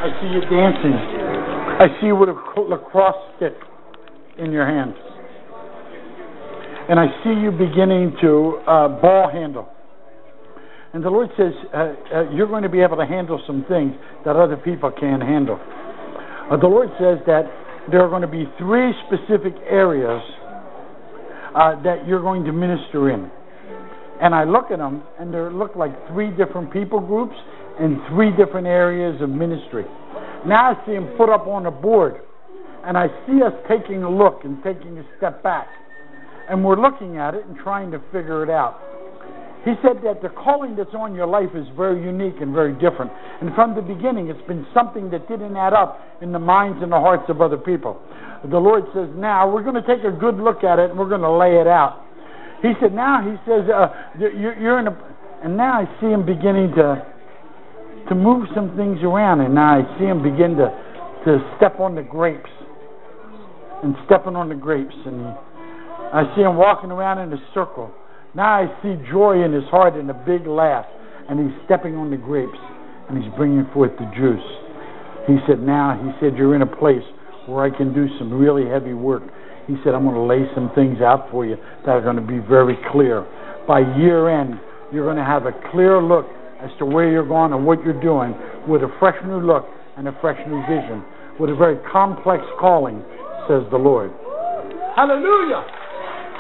I see you dancing. I see you with a lacrosse stick in your hands. And I see you beginning to ball handle. And the Lord says, you're going to be able to handle some things that other people can't handle. The Lord says that there are going to be 3 specific areas that you're going to minister in. And I look at them, and they look like 3 different people groups in 3 different areas of ministry. Now I see them put up on a board, and I see us taking a look and taking a step back. And we're looking at it and trying to figure it out. He said that the calling that's on your life is very unique and very different. And from the beginning, it's been something that didn't add up in the minds and the hearts of other people. The Lord says, now we're going to take a good look at it and we're going to lay it out. He said, now, he says, you're in a... And now I see him beginning to move some things around. And now I see him begin to step on the grapes. And stepping on the grapes. And I see him walking around in a circle. Now I see joy in his heart and a big laugh. And he's stepping on the grapes. And he's bringing forth the juice. He said, you're in a place where I can do some really heavy work. He said, I'm going to lay some things out for you that are going to be very clear. By year end, you're going to have a clear look as to where you're going and what you're doing with a fresh new look and a fresh new vision, with a very complex calling, says the Lord. Hallelujah!